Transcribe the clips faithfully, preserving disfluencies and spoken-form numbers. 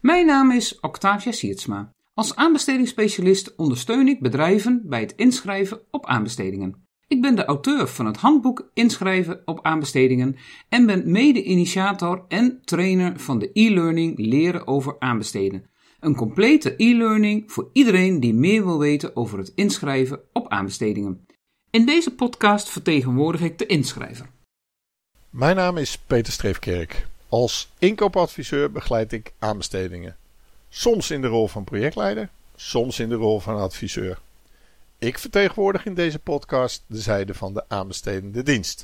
Mijn naam is Octavia Siertsma. Als aanbestedingsspecialist ondersteun ik bedrijven bij het inschrijven op aanbestedingen. Ik ben de auteur van het handboek Inschrijven op aanbestedingen en ben mede-initiator en trainer van de e-learning Leren over aanbesteden. Een complete e-learning voor iedereen die meer wil weten over het inschrijven op aanbestedingen. In deze podcast vertegenwoordig ik de inschrijver. Mijn naam is Peter Streefkerk. Als inkoopadviseur begeleid ik aanbestedingen. Soms in de rol van projectleider, soms in de rol van adviseur. Ik vertegenwoordig in deze podcast de zijde van de aanbestedende dienst.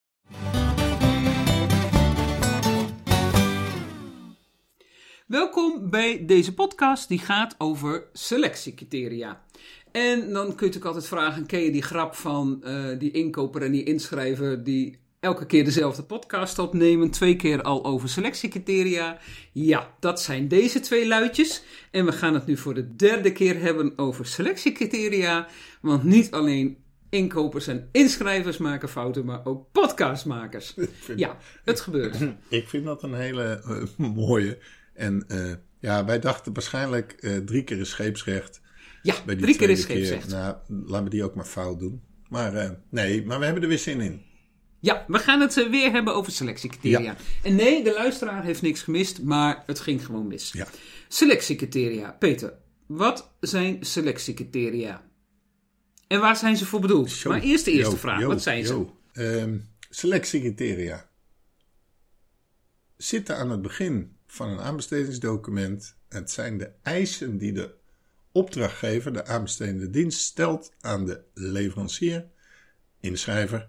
Welkom bij deze podcast die gaat over selectiecriteria. En dan kun je natuurlijk altijd vragen, ken je die grap van uh, die inkoper en die inschrijver die elke keer dezelfde podcast opnemen, twee keer al over selectiecriteria? Ja, dat zijn deze twee luidjes. En we gaan het nu voor de derde keer hebben over selectiecriteria. Want niet alleen inkopers en inschrijvers maken fouten, maar ook podcastmakers. Ja, het gebeurt. Ik vind dat een hele uh, mooie. En uh, ja, wij dachten waarschijnlijk uh, drie keer is scheepsrecht. Ja, bij die drie keer is scheepsrecht. Keer, nou, laten we die ook maar fout doen. Maar uh, nee, maar we hebben er weer zin in. Ja, we gaan het weer hebben over selectiecriteria. Ja. En nee, de luisteraar heeft niks gemist, maar het ging gewoon mis. Ja. Selectiecriteria. Peter, wat zijn selectiecriteria? En waar zijn ze voor bedoeld? Zo, maar eerst de eerste yo, vraag. Yo, wat zijn yo. ze? Um, selectiecriteria zitten aan het begin van een aanbestedingsdocument. Het zijn de eisen die de opdrachtgever, de aanbestedende dienst, stelt aan de leverancier, inschrijver,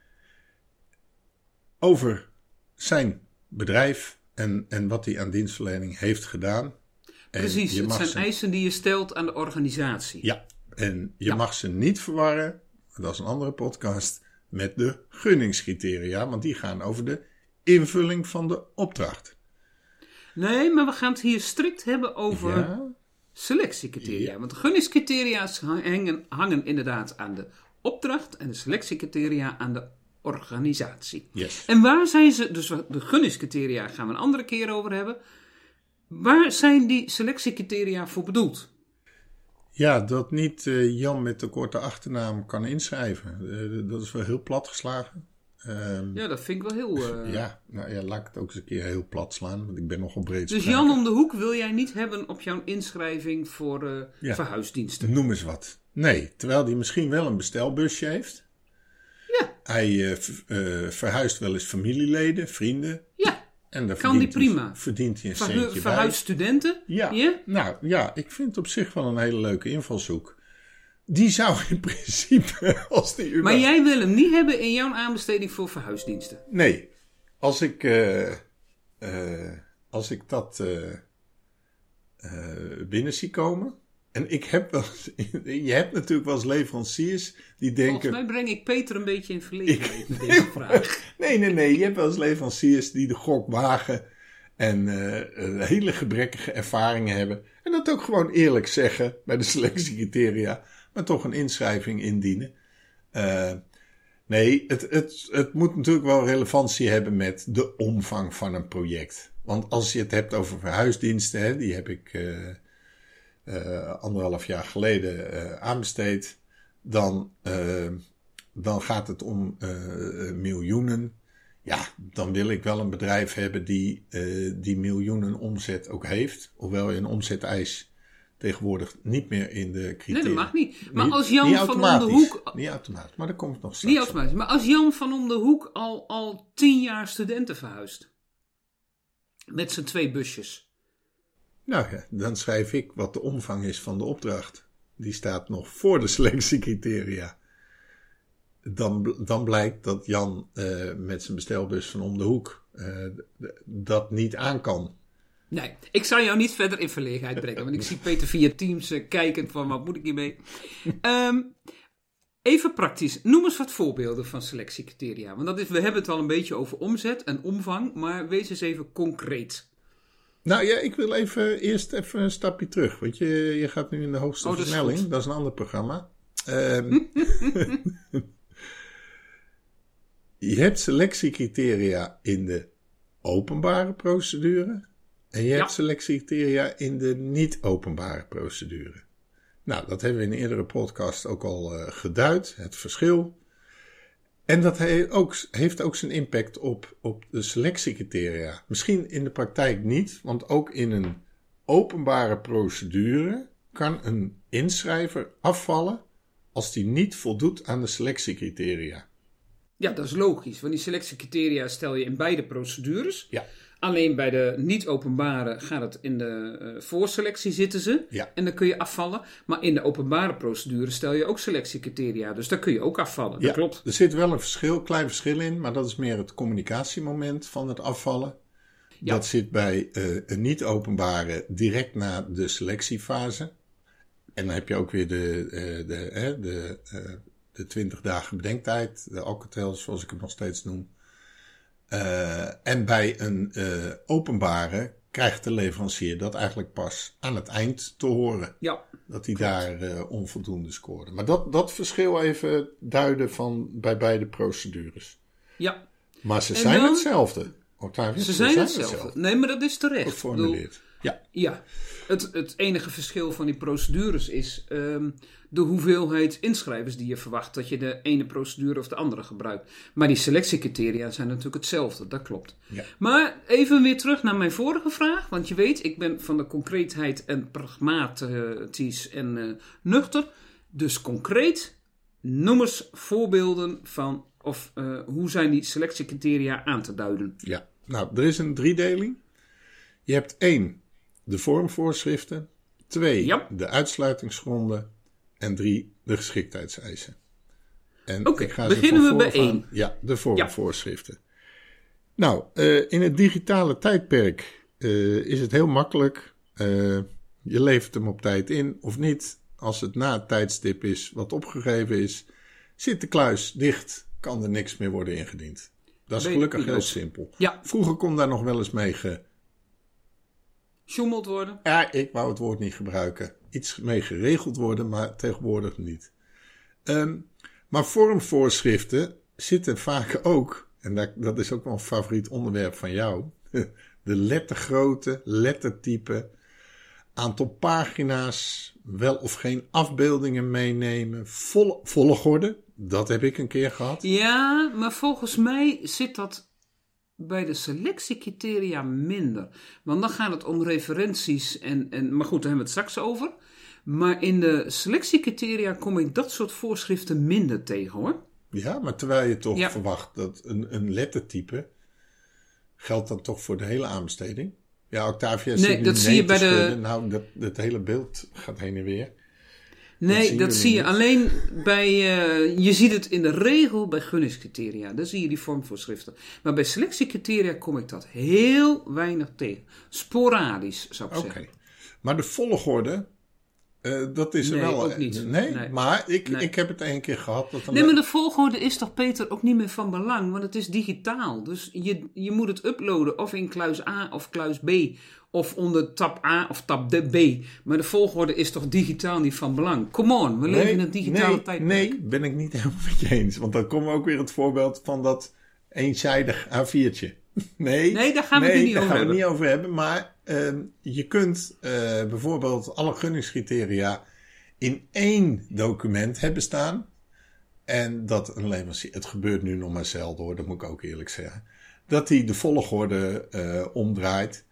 over zijn bedrijf en, en wat hij aan dienstverlening heeft gedaan. Precies, het zijn ze, eisen die je stelt aan de organisatie. Ja, en je ja. mag ze niet verwarren, dat is een andere podcast, met de gunningscriteria, want die gaan over de invulling van de opdracht. Nee, maar we gaan het hier strikt hebben over ja? selectiecriteria. Ja. Want de gunningscriteria hangen, hangen inderdaad aan de opdracht en de selectiecriteria aan de organisatie. Yes. En waar zijn ze, dus de gunningscriteria gaan we een andere keer over hebben. Waar zijn die selectiecriteria voor bedoeld? Ja, dat niet uh, Jan met de korte achternaam kan inschrijven. Uh, dat is wel heel plat geslagen. Um, ja, dat vind ik wel heel... Uh... Ja, nou ja, laat ik het ook eens een keer heel plat slaan, want ik ben nogal breed Dus spraken. Jan om de hoek wil jij niet hebben op jouw inschrijving voor uh, ja. verhuisdiensten? Noem eens wat. Nee, terwijl hij misschien wel een bestelbusje heeft. Ja. Hij uh, v- uh, verhuist wel eens familieleden, vrienden. Ja, en daar kan die prima. Hij, verdient hij een Verhu- centje verhuisstudenten? bij. Ja. Yeah? Nou ja, ik vind het op zich wel een hele leuke invalshoek. Die zou in principe, als die überhaupt... Maar jij wil hem niet hebben in jouw aanbesteding voor verhuisdiensten? Nee. Als ik, uh, uh, als ik dat uh, uh, binnen zie komen... En ik heb wel... Je hebt natuurlijk wel eens leveranciers die denken... Volgens mij breng ik Peter een beetje in verlegenheid met ik, deze vraag. Nee, nee, nee. Je hebt wel eens leveranciers die de gok wagen... En uh, hele gebrekkige ervaringen hebben. En dat ook gewoon eerlijk zeggen bij de selectiecriteria... maar toch een inschrijving indienen. Uh, nee, het, het, het moet natuurlijk wel relevantie hebben met de omvang van een project. Want als je het hebt over verhuisdiensten, hè, die heb ik uh, uh, anderhalf jaar geleden uh, aanbesteed, dan, uh, dan gaat het om uh, miljoenen. Ja, dan wil ik wel een bedrijf hebben die, uh, die miljoenen omzet ook heeft. Hoewel je een omzeteis tegenwoordig niet meer in de criteria... Nee, dat mag niet. Maar niet, als Jan niet van om de hoek... Niet automatisch, maar dat komt nog straks. Niet automatisch. Maar als Jan van om de hoek al, al tien jaar studenten verhuist. Met zijn twee busjes. Nou ja, dan schrijf ik wat de omvang is van de opdracht. Die staat nog voor de selectiecriteria. Dan, dan blijkt dat Jan uh, met zijn bestelbus van om de hoek uh, d- dat niet aan kan. Nee, ik zou jou niet verder in verlegenheid brengen. Want ik zie Peter via Teams uh, kijken van wat moet ik hiermee. Um, even praktisch. Noem eens wat voorbeelden van selectiecriteria. Want dat is, we hebben het al een beetje over omzet en omvang. Maar wees eens even concreet. Nou ja, ik wil even eerst even een stapje terug. Want je, je gaat nu in de hoogste oh, dat versnelling. Is dat is een ander programma. Um, je hebt selectiecriteria in de openbare procedure En je hebt Ja. selectiecriteria in de niet-openbare procedure. Nou, dat hebben we in een eerdere podcast ook al uh, geduid, het verschil. En dat he- ook, heeft ook zijn impact op, op de selectiecriteria. Misschien in de praktijk niet, want ook in een openbare procedure kan een inschrijver afvallen als die niet voldoet aan de selectiecriteria. Ja, dat is logisch, want die selectiecriteria stel je in beide procedures. Ja. Alleen bij de niet-openbare gaat het in de uh, voorselectie zitten ze. Ja. En dan kun je afvallen. Maar in de openbare procedure stel je ook selectiecriteria. Dus daar kun je ook afvallen. Dat Ja, klopt. er zit wel een verschil, klein verschil in, maar dat is meer het communicatiemoment van het afvallen. Ja. Dat zit bij uh, een niet-openbare direct na de selectiefase. En dan heb je ook weer de, uh, de, hè, de, uh, de twintig dagen bedenktijd, de Alcatel zoals ik het nog steeds noem. Uh, en bij een uh, openbare krijgt de leverancier dat eigenlijk pas aan het eind te horen. Ja. Dat hij daar uh, onvoldoende scoorde. Maar dat, dat verschil even duiden van bij beide procedures. Ja. Maar ze En zijn dan- hetzelfde. Octavius, Ze zijn hetzelfde. Nee, maar dat is terecht. Geformuleerd. Ja. Ja, het, het enige verschil van die procedures is um, de hoeveelheid inschrijvers die je verwacht dat je de ene procedure of de andere gebruikt. Maar die selectiecriteria zijn natuurlijk hetzelfde, dat klopt. Ja. Maar even weer terug naar mijn vorige vraag, want je weet, ik ben van de concreetheid en pragmatisch en uh, nuchter. Dus concreet, noem eens voorbeelden van, of uh, hoe zijn die selectiecriteria aan te duiden? Ja. Nou, er is een driedeling. Je hebt één, de vormvoorschriften. Twee, Ja. de uitsluitingsgronden. En drie, de geschiktheidseisen. En Oké, ik ga ze beginnen van we bij vooraf aan- één. Ja, de vormvoorschriften. Nou, uh, in het digitale tijdperk uh, is het heel makkelijk. Uh, je levert hem op tijd in of niet. Als het na het tijdstip is wat opgegeven is, zit de kluis dicht, kan er niks meer worden ingediend. Dat is Weet gelukkig ik heel ook. simpel. Ja. Vroeger kon daar nog wel eens mee ge... Sjoemeld worden? Ja, ik wou het woord niet gebruiken. Iets mee geregeld worden, maar tegenwoordig niet. Um, maar vormvoorschriften zitten vaak ook, en dat, dat is ook wel een favoriet onderwerp van jou, de lettergrootte, lettertype, aantal pagina's, wel of geen afbeeldingen meenemen, vol, volgorde, dat heb ik een keer gehad. Ja, maar volgens mij zit dat bij de selectiecriteria minder. Want dan gaat het om referenties. En, en, maar goed, daar hebben we het straks over. Maar in de selectiecriteria kom ik dat soort voorschriften minder tegen, hoor. Ja, maar terwijl je toch Ja. verwacht dat een, een lettertype geldt dan toch voor de hele aanbesteding. Ja, Octavia Nee, zit nu dat nee zie je te bij de- schudden. Nou, dat, dat hele beeld gaat heen en weer. Nee, zien dat we zie je niet. alleen bij... Uh, je ziet het in de regel bij gunningscriteria. Daar zie je die vormvoorschriften. Maar bij selectiecriteria kom ik dat heel weinig tegen. Sporadisch, zou ik Oké. zeggen. Maar de volgorde, eh, dat is er Nee, wel... ook niet. Nee, Nee. maar ik, Nee. ik heb het één keer gehad. Dat een Nee, maar de volgorde is toch, Peter, ook niet meer van belang, want het is digitaal. Dus je, je moet het uploaden of in kluis A of kluis B, of onder tab A of tab B. Maar de volgorde is toch digitaal niet van belang? Come on, we leven in een digitale nee, tijd. Nee, ben ik niet helemaal met je eens. Want dan komen we ook weer het voorbeeld van dat eenzijdig A viertje. Nee, Nee, daar gaan we nee, het nu niet daar over gaan we hebben. het niet over hebben. Maar uh, je kunt uh, bijvoorbeeld alle gunningscriteria in één document hebben staan. En dat een leverancier, het gebeurt nu nog maar zelden hoor, dat moet ik ook eerlijk zeggen. Dat hij de volgorde uh, omdraait.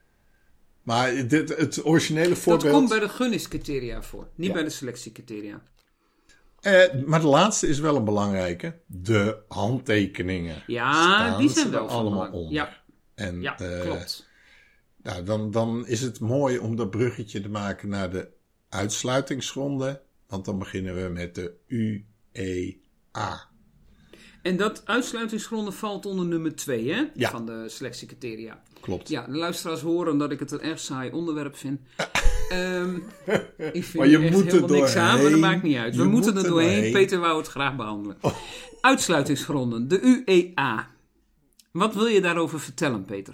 Maar dit, het originele voorbeeld... Dat komt bij de gunningscriteria voor, niet Ja. bij de selectiecriteria. Uh, maar de laatste is wel een belangrijke. De handtekeningen. Ja, Staan die ze zijn er wel van allemaal belang. onder. Ja, En, ja uh, klopt. Nou, dan, dan is het mooi om dat bruggetje te maken naar de uitsluitingsgronden. Want dan beginnen we met de U E A. En dat uitsluitingsgronden valt onder nummer twee, hè? Ja. Van de selectiecriteria. Klopt. Ja, de luisteraars horen dat ik het een erg saai onderwerp vind. um, ik vind Maar je er echt moet er helemaal niks aan, maar dat doorheen. maakt niet uit. We Je moeten moet er er doorheen. doorheen. Peter wou het graag behandelen. Uitsluitingsgronden, de U E A. Wat wil je daarover vertellen, Peter?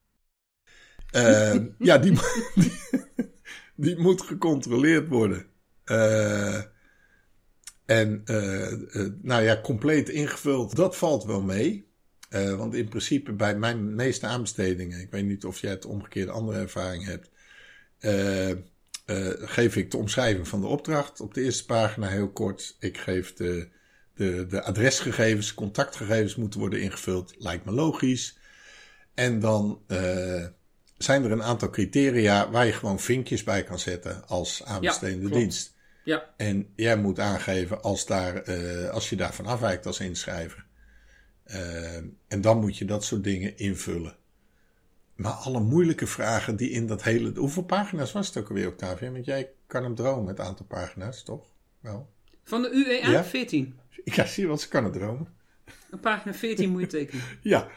Uh, ja, die, die, die moet gecontroleerd worden. Uh, en uh, uh, nou ja, compleet ingevuld, dat valt wel mee. Uh, want in principe bij mijn meeste aanbestedingen, ik weet niet of jij het omgekeerde andere ervaring hebt, uh, uh, geef ik de omschrijving van de opdracht op de eerste pagina heel kort. Ik geef de, de, de adresgegevens, contactgegevens moeten worden ingevuld, lijkt me logisch. En dan uh, zijn er een aantal criteria waar je gewoon vinkjes bij kan zetten als aanbestedende ja, dienst. Ja. En jij moet aangeven als, daar, uh, als je daarvan afwijkt als inschrijver. Uh, en dan moet je dat soort dingen invullen. Maar alle moeilijke vragen die in dat hele... Hoeveel pagina's was het ook alweer, Octavia? Want jij kan hem dromen, het aantal pagina's, toch? Wel. Van de U E A? Ja? veertien. Ja, zie je wat, ze kan het dromen. Een pagina veertien moet je tekenen. Ja.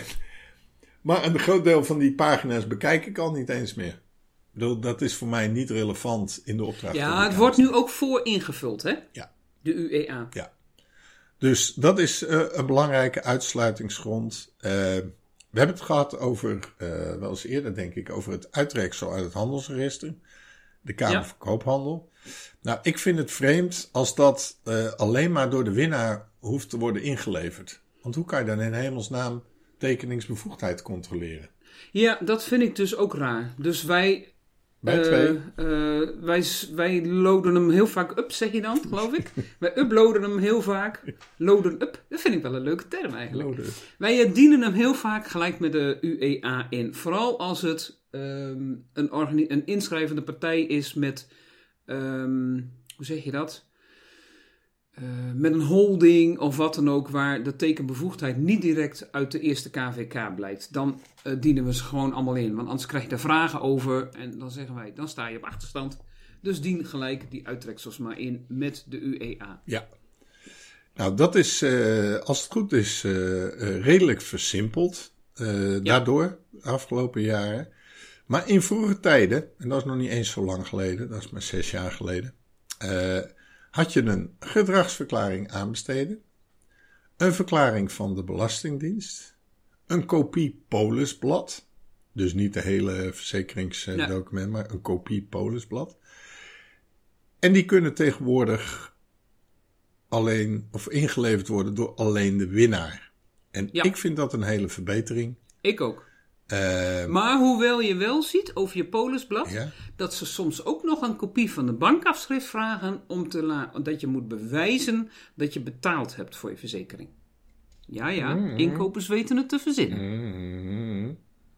Maar een groot deel van die pagina's bekijk ik al niet eens meer. Ik bedoel, dat is voor mij niet relevant in de opdracht. Ja, het wordt nu ook voor ingevuld, hè? Ja. De U E A. Ja. Dus dat is uh, een belangrijke uitsluitingsgrond. Uh, we hebben het gehad over, uh, wel eens eerder denk ik, over het uittreksel uit het handelsregister. De Kamer ja. van Koophandel. Nou, ik vind het vreemd als dat uh, alleen maar door de winnaar hoeft te worden ingeleverd. Want hoe kan je dan in hemelsnaam tekeningsbevoegdheid controleren? Ja, dat vind ik dus ook raar. Dus wij... Bij twee. Uh, uh, wij, wij loaden hem heel vaak up, zeg je dan, geloof ik. Wij uploaden hem heel vaak. Loaden up, dat vind ik wel een leuke term eigenlijk. Loaden. Wij uh, dienen hem heel vaak gelijk met de U E A in. Vooral als het um, een, organi- een inschrijvende partij is met, um, hoe zeg je dat? Uh, met een holding of wat dan ook, waar de tekenbevoegdheid niet direct uit de eerste K V K blijkt. Dan uh, dienen we ze gewoon allemaal in. Want anders krijg je daar vragen over en dan zeggen wij, dan sta je op achterstand. Dus dien gelijk die uittreksels maar in met de U E A. Ja. Nou, dat is, uh, als het goed is, uh, uh, redelijk versimpeld. Uh, ja. Daardoor, de afgelopen jaren. Maar in vroege tijden, en dat is nog niet eens zo lang geleden, dat is maar zes jaar geleden... Uh, had je een gedragsverklaring aanbesteden, een verklaring van de Belastingdienst, een kopie polisblad, dus niet de hele verzekeringsdocument, nee. maar een kopie polisblad. En die kunnen tegenwoordig alleen, of ingeleverd worden door alleen de winnaar. En ja. ik vind dat een hele verbetering. Ik ook. Uh, maar hoewel je wel ziet over je polisblad, ja? dat ze soms ook nog een kopie van de bankafschrift vragen, om te la- dat je moet bewijzen dat je betaald hebt voor je verzekering. Ja, ja, mm-hmm. Inkopers weten het te verzinnen. Mm-hmm.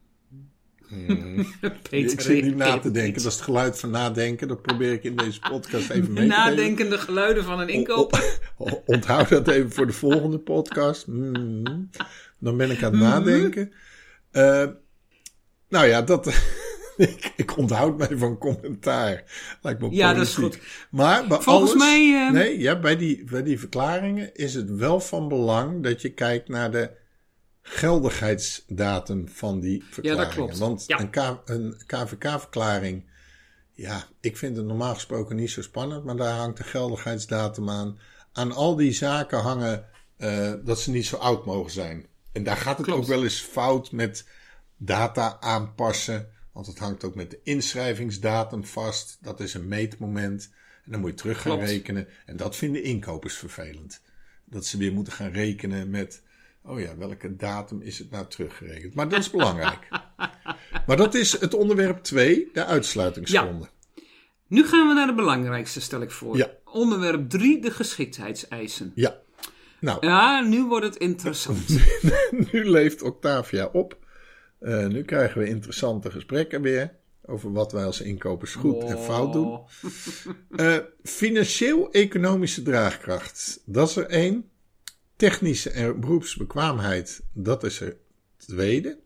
Mm. Peter, ik zit niet na te denken, dat is het geluid van nadenken. Dat probeer ik in deze podcast even mee te Nadenkende geven. Geluiden van een inkoper. O, o, onthoud dat even voor de volgende podcast. Mm. Dan ben ik aan het mm-hmm. nadenken. Uh, nou ja, dat, ik, ik onthoud mij van commentaar. Lijkt me ja, dat is goed. Maar bij Volgens alles, mij... Uh... Nee, ja, bij, die, bij die verklaringen is het wel van belang dat je kijkt naar de geldigheidsdatum van die verklaringen. Ja, dat klopt. Want ja. een, K, een K V K-verklaring, ja, ik vind het normaal gesproken niet zo spannend, maar daar hangt de geldigheidsdatum aan. Aan al die zaken hangen uh, dat ze niet zo oud mogen zijn. En daar gaat het Klopt. ook wel eens fout met data aanpassen. Want het hangt ook met de inschrijvingsdatum vast. Dat is een meetmoment. En dan moet je terug gaan Klopt. rekenen. En dat vinden inkopers vervelend. Dat ze weer moeten gaan rekenen met... Oh ja, welke datum is het nou teruggerekend? Maar dat is belangrijk. Maar dat is het onderwerp twee, de uitsluitingsgronden. Ja. Nu gaan we naar de belangrijkste, stel ik voor. Ja. Onderwerp drie, de geschiktheidseisen. Ja. Nou, ja, nu wordt het interessant. Nu leeft Octavia op. Uh, nu krijgen we interessante gesprekken weer over wat wij als inkopers goed oh. en fout doen. Uh, Financieel-economische draagkracht, dat is er één. Technische en beroepsbekwaamheid, dat is er tweede.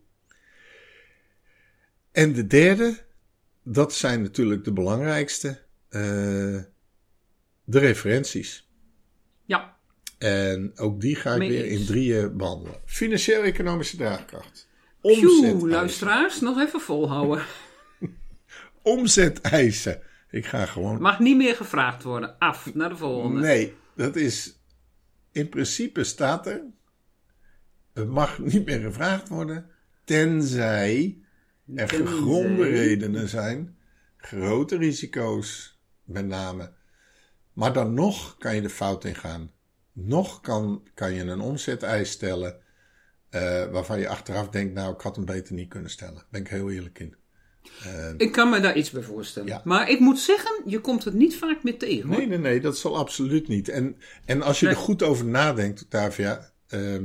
En de derde, dat zijn natuurlijk de belangrijkste, uh, de referenties. Ja. En ook die ga ik Mee weer in drieën behandelen. Financieel-economische draagkracht. Pjoe, luisteraars, nog even volhouden. Omzeteisen. Ik ga gewoon... Mag niet meer gevraagd worden. Af, naar de volgende. Nee, dat is... In principe staat er... Het mag niet meer gevraagd worden... Tenzij er tenzij. gegronde redenen zijn... Grote risico's, met name. Maar dan nog kan je de fout ingaan. Nog kan, kan je een omzeteis stellen... Uh, waarvan je achteraf denkt, nou, ik had hem beter niet kunnen stellen. Daar ben ik heel eerlijk in. Uh, ik kan me daar iets bij voorstellen. Ja. Maar ik moet zeggen, je komt het niet vaak meer tegen. Hoor. Nee, nee, nee, dat zal absoluut niet. En, en als je nee. er goed over nadenkt, Octavia, uh,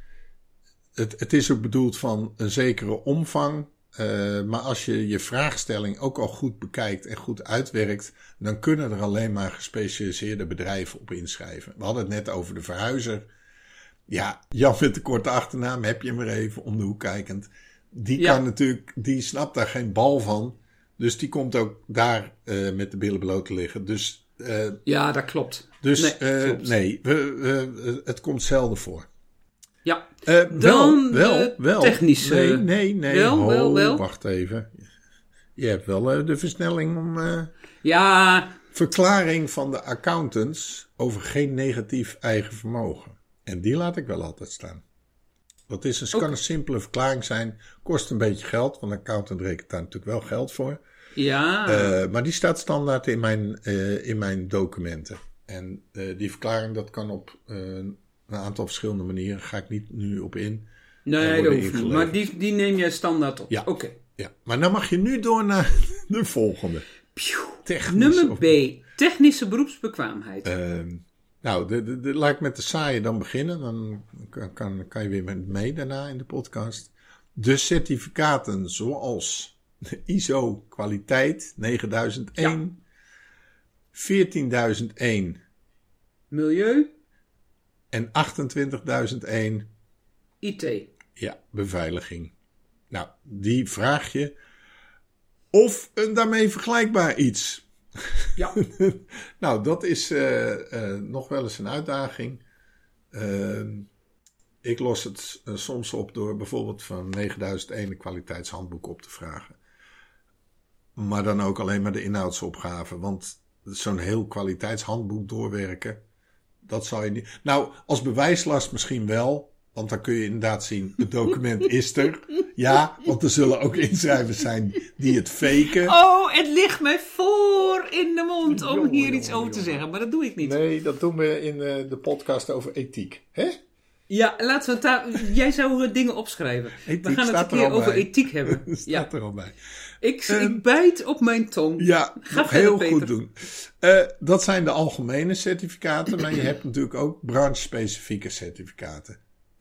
het, het is ook bedoeld van een zekere omvang. Uh, maar als je je vraagstelling ook al goed bekijkt en goed uitwerkt, dan kunnen er alleen maar gespecialiseerde bedrijven op inschrijven. We hadden het net over de verhuizer. Ja, Jan met de korte achternaam, heb je hem er even om de hoek kijkend. Die ja. kan natuurlijk, die snapt daar geen bal van. Dus die komt ook daar uh, met de billen bloot te liggen. Dus, uh, ja, dat klopt. Dus nee, uh, klopt. nee we, uh, het komt zelden voor. Ja, uh, dan wel, wel, wel. technische... Nee, nee, nee. Wel, oh, wel, wel. Wacht even. Je hebt wel uh, de versnelling om... Uh, ja. Verklaring van de accountants over geen negatief eigen vermogen. En die laat ik wel altijd staan. Dat is een, okay. kan een simpele verklaring zijn. Kost een beetje geld, want een accountant rekent daar natuurlijk wel geld voor. Ja. Uh, maar die staat standaard in mijn, uh, in mijn documenten. En uh, die verklaring dat kan op uh, een aantal verschillende manieren. Daar ga ik niet nu op in. Nee, dat hoeft niet. Maar die, die neem jij standaard op. Ja. Oké. Okay. Ja. Maar dan mag je nu door naar de volgende. Nummer B. Technische beroepsbekwaamheid. Uh, nou, de, de, de, laat ik met de saaie dan beginnen. Dan kan, kan, kan je weer met mee daarna in de podcast. De certificaten zoals de I S O kwaliteit negenduizend één, ja. veertienduizend één Milieu en achtentwintigduizend één I T. Ja, beveiliging. Nou, die vraag je of een daarmee vergelijkbaar iets. Ja. Nou, dat is uh, uh, nog wel eens een uitdaging. Uh, ik los het uh, soms op door bijvoorbeeld van negenduizend één een kwaliteitshandboek op te vragen. Maar dan ook alleen maar de inhoudsopgave. Want zo'n heel kwaliteitshandboek doorwerken, dat zou je niet... Nou, als bewijslast misschien wel. Want dan kun je inderdaad zien, het document is er. Ja, want er zullen ook inschrijvers zijn die het faken. Oh, het ligt mij voor in de mond om jongen, hier jongen, iets jongen, over te jongen. zeggen. Maar dat doe ik niet. Nee, dat doen we in uh, de podcast over ethiek. Hè? Ja, laten we het daar... Jij zou uh, dingen opschrijven. Ethiek, we gaan het een keer over bij. ethiek hebben. staat ja. er al bij. Ik, uh, ik bijt op mijn tong. Ja, Ga verder, heel Peter. goed doen. Uh, dat zijn de algemene certificaten. Maar je hebt natuurlijk ook branche-specifieke certificaten.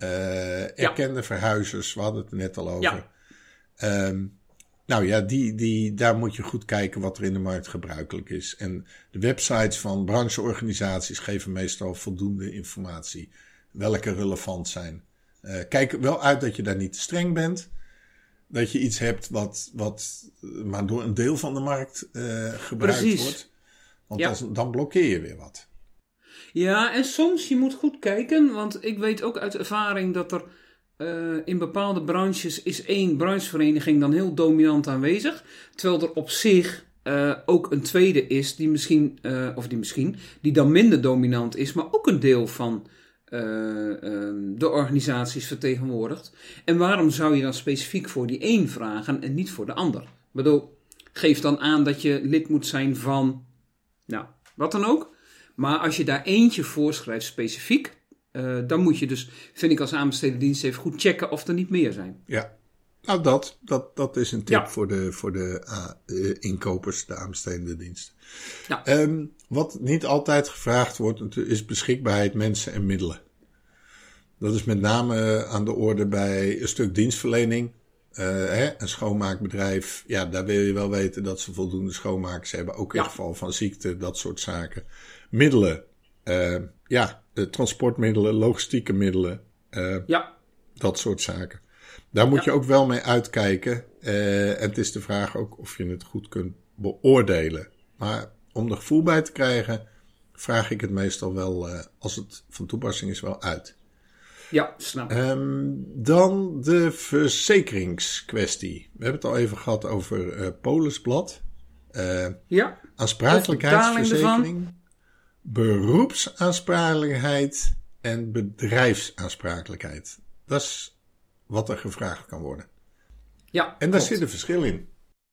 Uh, erkende ja. verhuizers, we hadden het er net al over. Ja. Um, nou ja, die, die, daar moet je goed kijken wat er in de markt gebruikelijk is. En de websites van brancheorganisaties geven meestal voldoende informatie. Welke relevant zijn. Uh, kijk wel uit dat je daar niet te streng bent. Dat je iets hebt wat, wat maar door een deel van de markt uh, gebruikt Precies. wordt. Want ja. dan, dan blokkeer je weer wat. Ja, en soms je moet goed kijken, want ik weet ook uit ervaring dat er uh, in bepaalde branches is één branchevereniging dan heel dominant aanwezig, terwijl er op zich uh, ook een tweede is die misschien, uh, of die misschien, die dan minder dominant is, maar ook een deel van uh, uh, de organisaties vertegenwoordigt. En waarom zou je dan specifiek voor die één vragen en niet voor de ander? Ik bedoel, geef dan aan dat je lid moet zijn van, nou, wat dan ook. Maar als je daar eentje voorschrijft specifiek, uh, dan moet je dus, vind ik als aanbestedende dienst, even goed checken of er niet meer zijn. Ja, nou dat, dat, dat is een tip ja. voor de, voor de uh, inkopers, de aanbestedende dienst. Ja. Um, wat niet altijd gevraagd wordt, is beschikbaarheid mensen en middelen. Dat is met name aan de orde bij een stuk dienstverlening. Uh, hè, een schoonmaakbedrijf, ja, daar wil je wel weten dat ze voldoende schoonmakers hebben. Ook in ja. geval van ziekte, dat soort zaken. Middelen, uh, ja, de transportmiddelen, logistieke middelen, uh, ja. dat soort zaken. Daar moet ja. je ook wel mee uitkijken. Uh, en het is de vraag ook of je het goed kunt beoordelen. Maar om er gevoel bij te krijgen, vraag ik het meestal wel, uh, als het van toepassing is, wel uit. Ja, snap. Um, dan de verzekeringskwestie. We hebben het al even gehad over uh, Polisblad. Uh, ja. Aansprakelijkheidsverzekering. Beroepsaansprakelijkheid en bedrijfsaansprakelijkheid. Dat is wat er gevraagd kan worden. Ja, en daar zit een verschil in.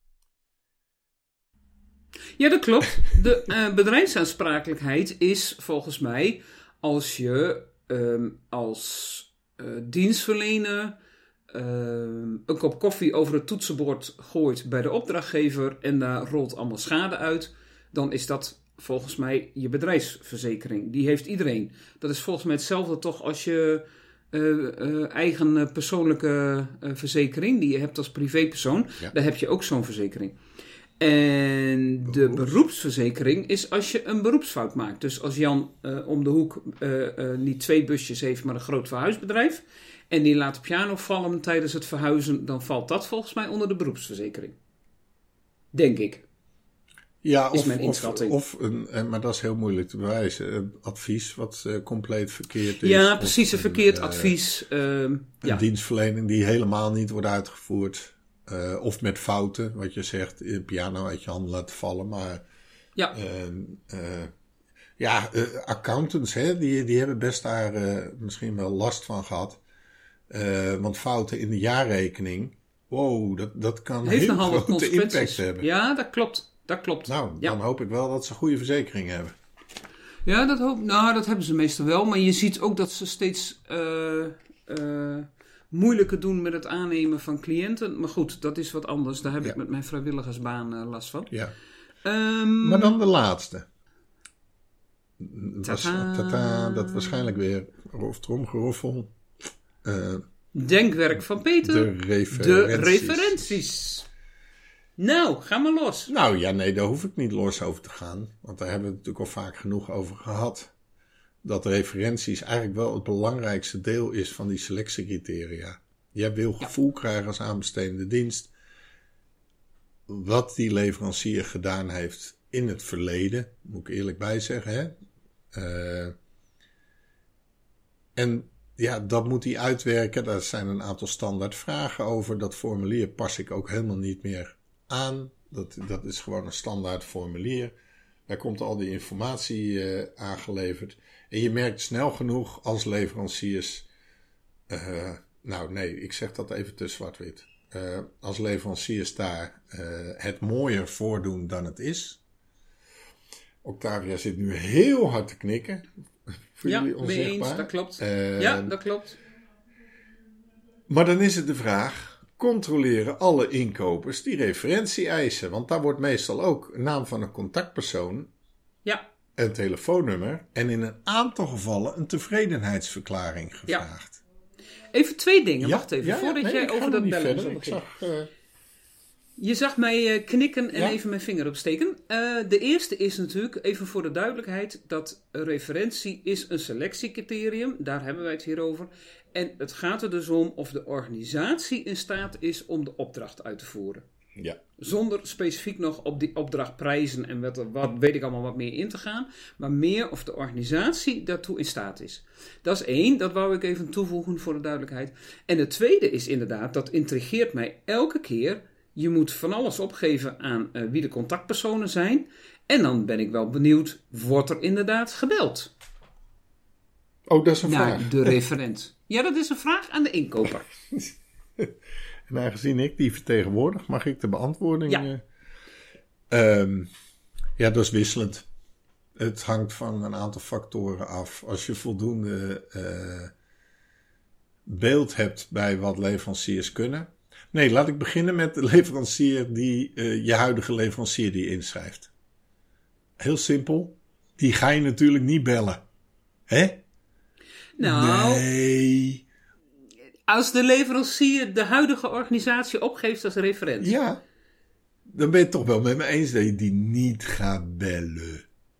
Ja, dat klopt. De uh, bedrijfsaansprakelijkheid is volgens mij als je um, als uh, dienstverlener uh, een kop koffie over het toetsenbord gooit bij de opdrachtgever en daar rolt allemaal schade uit, dan is dat volgens mij je bedrijfsverzekering. Die heeft iedereen. Dat is volgens mij hetzelfde toch als je uh, uh, eigen persoonlijke uh, verzekering die je hebt als privépersoon. Ja. Daar heb je ook zo'n verzekering. En de beroepsverzekering is als je een beroepsfout maakt. Dus als Jan uh, om de hoek uh, uh, niet twee busjes heeft, maar een groot verhuisbedrijf. En die laat de piano vallen tijdens het verhuizen. Dan valt dat volgens mij onder de beroepsverzekering. Denk ik. Ja, is of, mijn inschatting. Of, of een, maar dat is heel moeilijk te bewijzen. Een advies wat uh, compleet verkeerd is. Ja, precies. Een verkeerd uh, advies. Uh, een ja. dienstverlening die helemaal niet wordt uitgevoerd. Uh, of met fouten, wat je zegt, de piano uit je handen laten vallen. Maar ja, uh, uh, ja uh, accountants, hè, die, die hebben best daar uh, misschien wel last van gehad. Uh, want fouten in de jaarrekening, wow, dat, dat kan heeft heel nogal grote impact hebben. Ja, dat klopt. Dat klopt. Nou, ja. dan hoop ik wel dat ze een goede verzekering hebben. Ja, dat, hoop, nou, dat hebben ze meestal wel. Maar je ziet ook dat ze steeds uh, uh, moeilijker doen met het aannemen van cliënten. Maar goed, dat is wat anders. Daar heb ja. ik met mijn vrijwilligersbaan uh, last van. Ja. Um, maar dan de laatste. Was, tata, dat waarschijnlijk weer of tromgeroffel. Uh, Denkwerk van Peter. De referenties. De referenties. Nou, ga maar los. Nou ja, nee, daar hoef ik niet los over te gaan. Want daar hebben we het natuurlijk al vaak genoeg over gehad. Dat referenties eigenlijk wel het belangrijkste deel is van die selectiecriteria. Jij wil gevoel ja. krijgen als aanbestedende dienst. Wat die leverancier gedaan heeft in het verleden. Moet ik eerlijk bij zeggen. Hè? Uh, en ja, dat moet hij uitwerken. Daar zijn een aantal standaard vragen over. Dat formulier pas ik ook helemaal niet meer aan. Dat, dat is gewoon een standaard formulier. Daar komt al die informatie uh, aangeleverd. En je merkt snel genoeg als leveranciers... Uh, nou nee, ik zeg dat even te zwart-wit. Uh, als leveranciers daar uh, het mooier voordoen dan het is. Octavia zit nu heel hard te knikken. Voor ja, jullie onzichtbaar. mee eens, dat klopt. Uh, ja, dat klopt. Maar dan is het de vraag... Controleren alle inkopers die referentie eisen. Want daar wordt meestal ook een naam van een contactpersoon. Ja. Een telefoonnummer. En in een aantal gevallen een tevredenheidsverklaring gevraagd. Ja. Even twee dingen. Ja, Wacht even. ja, voordat nee, jij over dat bellen zou beginnen. Zag, uh... Je zag mij uh, knikken en ja. even mijn vinger opsteken. Uh, de eerste is natuurlijk, even voor de duidelijkheid, dat referentie is een selectiecriterium. Daar hebben wij het hier over. En het gaat er dus om of de organisatie in staat is om de opdracht uit te voeren. Ja. Zonder specifiek nog op die opdrachtprijzen en wat, wat weet ik allemaal wat meer in te gaan. Maar meer of de organisatie daartoe in staat is. Dat is één, dat wou ik even toevoegen voor de duidelijkheid. En de tweede is inderdaad, dat intrigeert mij elke keer. Je moet van alles opgeven aan uh, wie de contactpersonen zijn. En dan ben ik wel benieuwd, wordt er inderdaad gebeld? Oh, dat is een naar vraag. De referent. Ja, dat is een vraag aan de inkoper. En aangezien ik die vertegenwoordig, mag ik de beantwoording... Ja. Uh, um, ja, dat is wisselend. Het hangt van een aantal factoren af. Als je voldoende uh, beeld hebt bij wat leveranciers kunnen... Nee, laat ik beginnen met de leverancier die uh, je huidige leverancier die inschrijft. Heel simpel. Die ga je natuurlijk niet bellen. Hè? Nou, nee. Als de leverancier de huidige organisatie opgeeft als referent. Ja. Dan ben je het toch wel met me eens dat je die niet gaat bellen.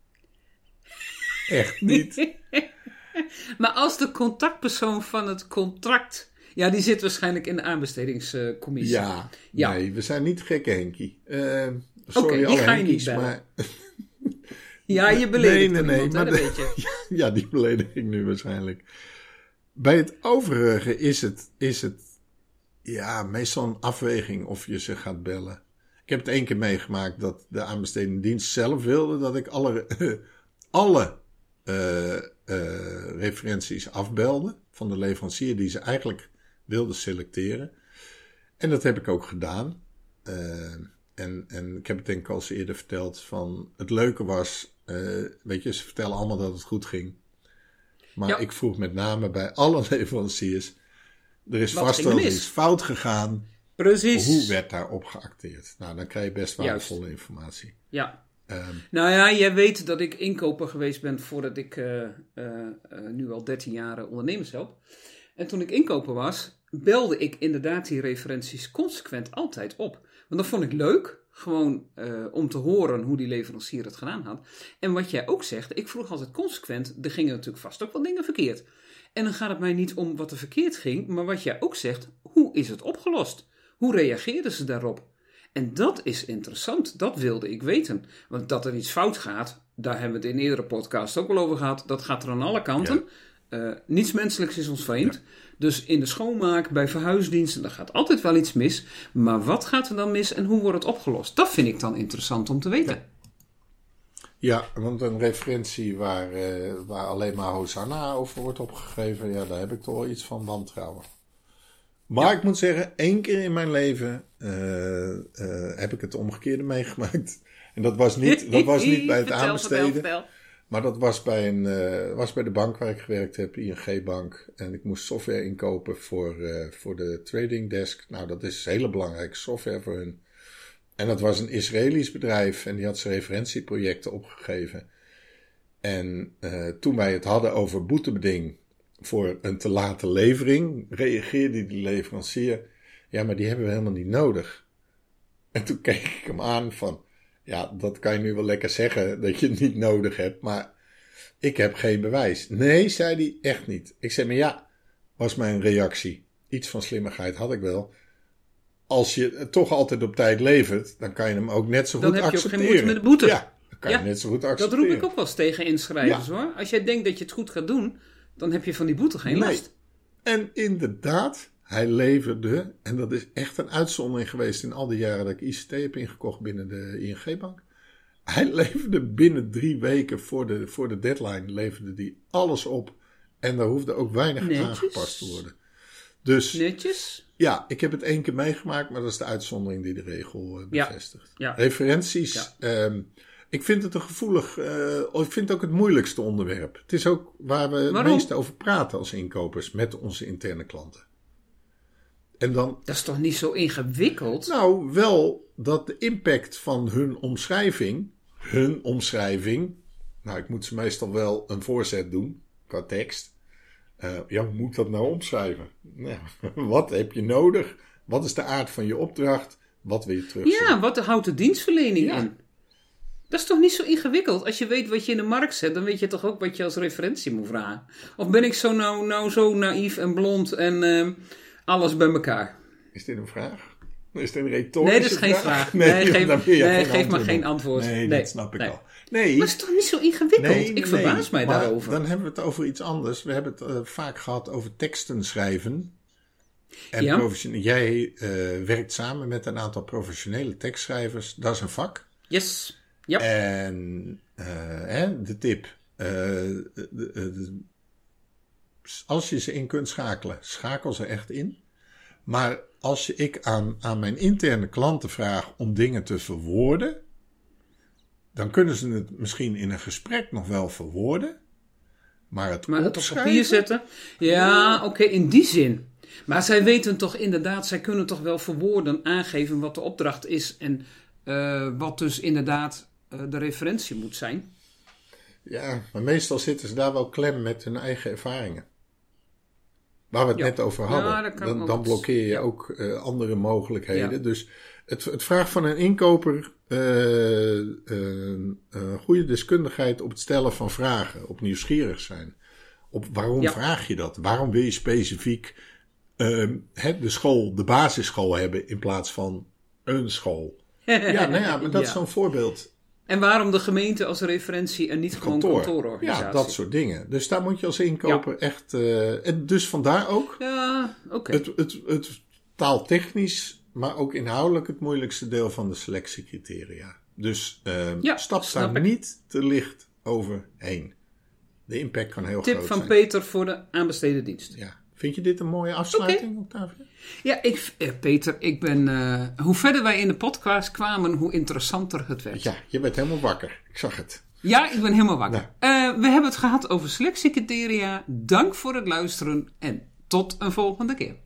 Echt niet. Maar als de contactpersoon van het contract... Ja, die zit waarschijnlijk in de aanbestedingscommissie. Ja, ja. Nee, we zijn niet gekke Henkie. Uh, sorry, okay, alle ga je Henkies, niet bellen. maar... Ja, je beledigt nee, nee, nee, iemand, maar hè, de, dat weet je. Ja, die beledig ik nu waarschijnlijk. Bij het overige is het, is het ja, meestal een afweging of je ze gaat bellen. Ik heb het één keer meegemaakt dat de aanbestedende dienst zelf wilde dat ik alle, alle uh, uh, referenties afbelde van de leverancier die ze eigenlijk wilden selecteren. En dat heb ik ook gedaan. Uh, en, en ik heb het denk ik al eens eerder verteld van het leuke was, uh, weet je, ze vertellen allemaal dat het goed ging. Maar Ja. ik vroeg met name bij alle leveranciers, er is Wat vast ging wel er mis? iets fout gegaan. Precies. Hoe werd daarop geacteerd? Nou, dan krijg je best Juist. waardevolle informatie. Ja. Um, Nou ja, jij weet dat ik inkoper geweest ben voordat ik uh, uh, uh, nu al dertien jaar ondernemers help. En toen ik inkoper was, belde ik inderdaad die referenties consequent altijd op. Want dat vond ik leuk, gewoon uh, om te horen hoe die leverancier het gedaan had. En wat jij ook zegt, ik vroeg altijd consequent, er gingen natuurlijk vast ook wel dingen verkeerd. En dan gaat het mij niet om wat er verkeerd ging, maar wat jij ook zegt, hoe is het opgelost? Hoe reageerden ze daarop? En dat is interessant, dat wilde ik weten. Want dat er iets fout gaat, daar hebben we het in eerdere podcasts ook al over gehad. Dat gaat er aan alle kanten. Ja. Uh, niets menselijks is ons vreemd. Ja. Dus in de schoonmaak, bij verhuisdiensten, daar gaat altijd wel iets mis. Maar wat gaat er dan mis en hoe wordt het opgelost? Dat vind ik dan interessant om te weten. Ja, ja, want een referentie waar, uh, waar alleen maar Hosanna over wordt opgegeven, ja, daar heb ik toch wel iets van wantrouwen. Maar ja. Ik moet zeggen, één keer in mijn leven uh, uh, heb ik het omgekeerde meegemaakt. En dat was niet, dat was niet bij het vertel, aanbesteden. Vertel, vertel. Maar dat was bij, een, uh, was bij de bank waar ik gewerkt heb, I N G-bank. En ik moest software inkopen voor, uh, voor de trading desk. Nou, dat is hele belangrijke software voor hun. En dat was een Israëlisch bedrijf en die had zijn referentieprojecten opgegeven. En uh, toen wij het hadden over boetebeding voor een te late levering, reageerde die leverancier, ja, maar die hebben we helemaal niet nodig. En toen keek ik hem aan van, ja, dat kan je nu wel lekker zeggen, dat je het niet nodig hebt, maar ik heb geen bewijs. Nee, zei hij, echt niet. Ik zei, maar ja, was mijn reactie. Iets van slimmigheid had ik wel. Als je het toch altijd op tijd levert, dan kan je hem ook net zo goed accepteren. Dan heb je ook geen moeite met de boete. Ja, dan kan ja, je net zo goed accepteren. Dat roep ik ook wel eens tegen inschrijvers, ja. hoor. Als jij denkt dat je het goed gaat doen, dan heb je van die boete geen nee. last. En inderdaad, hij leverde, en dat is echt een uitzondering geweest in al die jaren dat ik I C T heb ingekocht binnen de I N G-bank. Hij leverde binnen drie weken voor de, voor de deadline, leverde die alles op. En daar hoefde ook weinig Netjes. aangepast te worden. Dus, Netjes. Ja, ik heb het één keer meegemaakt, maar dat is de uitzondering die de regel uh, bevestigt. Ja. Ja. Referenties. Ja. Um, ik vind het een gevoelig, uh, ik vind het ook het moeilijkste onderwerp. Het is ook waar we Waarom? het meest over praten als inkopers met onze interne klanten. En dan, dat is toch niet zo ingewikkeld? Nou, wel dat de impact van hun omschrijving, hun omschrijving, nou, ik moet ze meestal wel een voorzet doen qua tekst. Uh, ja, hoe moet ik dat nou omschrijven? Nou, wat heb je nodig? Wat is de aard van je opdracht? Wat wil je terugzien? Ja, wat houdt de dienstverlening ja. in? Dat is toch niet zo ingewikkeld? Als je weet wat je in de markt zet, dan weet je toch ook wat je als referentie moet vragen? Of ben ik zo nou, nou zo naïef en blond en uh, alles bij elkaar? Is dit een vraag? Is dit een retorische Nee, dat is geen vraag. vraag. Nee, nee, geef, nee, nee, geef maar geen antwoord. Nee, nee, dat snap ik nee. al. Nee. Maar het is toch niet zo ingewikkeld? Nee, nee, ik verbaas nee, mij maar daarover. Dan hebben we het over iets anders. We hebben het uh, vaak gehad over teksten schrijven. En ja. profession- jij uh, werkt samen met een aantal professionele tekstschrijvers. Dat is een vak. Yes. Yep. En uh, hè, de tip. Uh, de, de, de, als je ze in kunt schakelen, schakel ze echt in. Maar als ik aan, aan mijn interne klanten vraag om dingen te verwoorden, dan kunnen ze het misschien in een gesprek nog wel verwoorden. Maar het, maar het op papier zetten? Ja, oké, okay, in die zin. Maar zij weten toch inderdaad, zij kunnen toch wel verwoorden, aangeven wat de opdracht is en uh, wat dus inderdaad uh, de referentie moet zijn. Ja, maar meestal zitten ze daar wel klem met hun eigen ervaringen. Waar we het ja. net over hadden. Ja, dan, dan blokkeer je ja. ook uh, andere mogelijkheden. Ja. Dus het, het vraagt van een inkoper uh, uh, uh, goede deskundigheid op het stellen van vragen. Op nieuwsgierig zijn. Op waarom ja. vraag je dat? Waarom wil je specifiek uh, he, de school, de basisschool hebben in plaats van een school? Ja, nou ja, maar dat ja. is zo'n voorbeeld. En waarom de gemeente als referentie en niet gewoon Kantoor. kantoororganisatie? Ja, dat soort dingen. Dus daar moet je als inkoper ja. echt... Uh, en dus vandaar ook ja, okay. het, het, het taaltechnisch, maar ook inhoudelijk het moeilijkste deel van de selectiecriteria. Dus uh, ja, stap daar niet te licht overheen. De impact kan heel Tip groot van zijn. Peter voor de aanbesteden dienst. Ja. Vind je dit een mooie afsluiting, okay. Octavia? Ja, ik, eh, Peter, ik ben... Uh, hoe verder wij in de podcast kwamen, hoe interessanter het werd. Ja, je bent helemaal wakker. Ik zag het. Ja, ik ben helemaal wakker. Nou. Uh, we hebben het gehad over selectiecriteria. Dank voor het luisteren en tot een volgende keer.